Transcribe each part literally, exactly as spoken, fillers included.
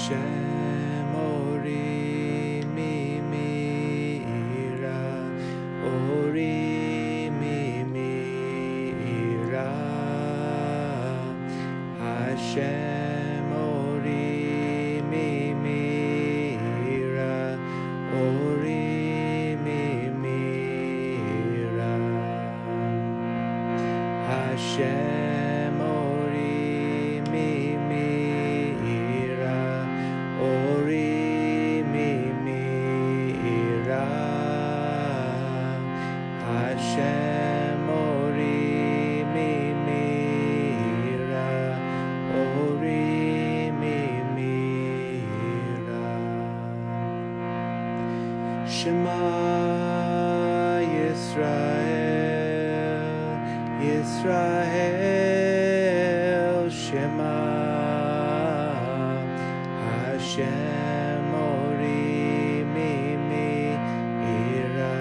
Hashem ori mimira, ori mimira. Hashem ori mimira, ori mimira. Hashem ori mimira, ori mimira. Hashem ori mimira, ori mimira. Shema Yisrael, Yisrael Shema. Hashem ori mimira,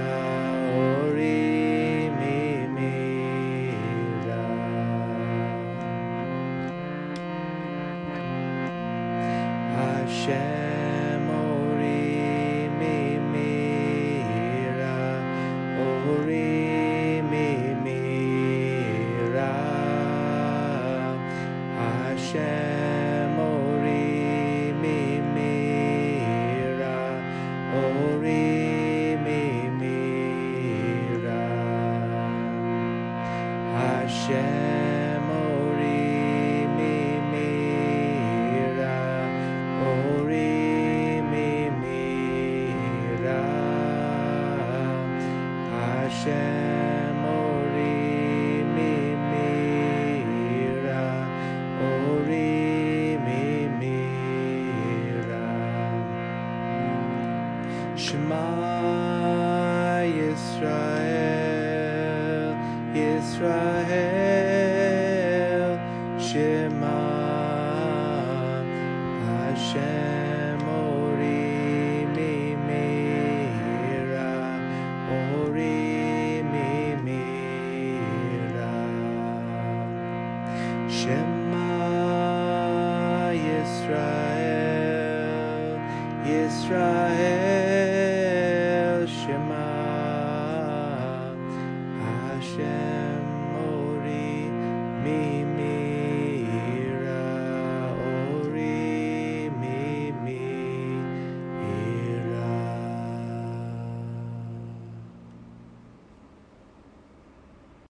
ori mimira. Hashem ori mimira, ori mimira. Hashem ori mimira, ori mimira. Hashem ori mimira, ori mimira. Hashem ori mimira, ori mimira. Shema Yisrael, Yisrael Shema. Hashem ori mimira, ori mimira. Shema Yisrael, Yisrael Shema. Hashem ori mimira.